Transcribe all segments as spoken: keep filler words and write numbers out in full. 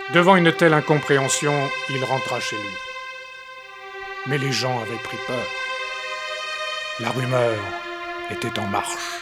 Devant une telle incompréhension, il rentra chez lui. Mais les gens avaient pris peur. La rumeur était en marche.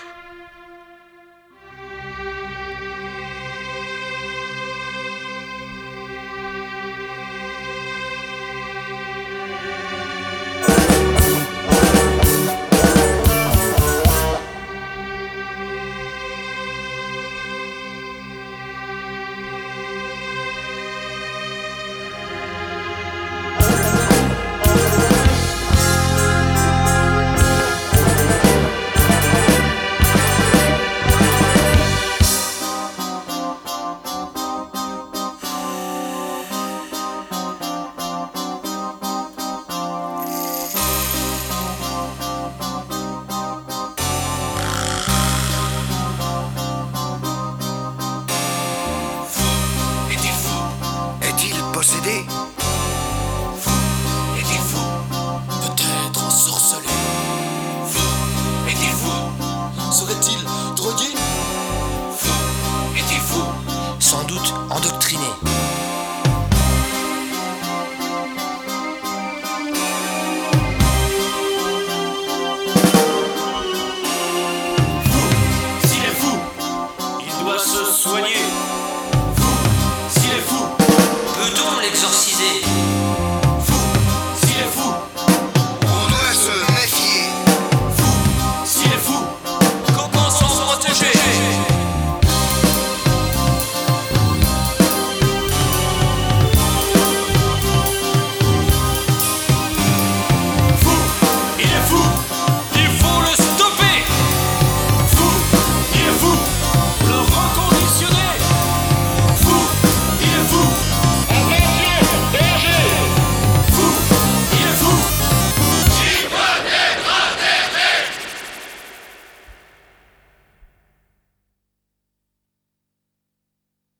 Possédé, fou, est-il fou? Peut-être ensorcelé, fou, est-il fou? Serait-il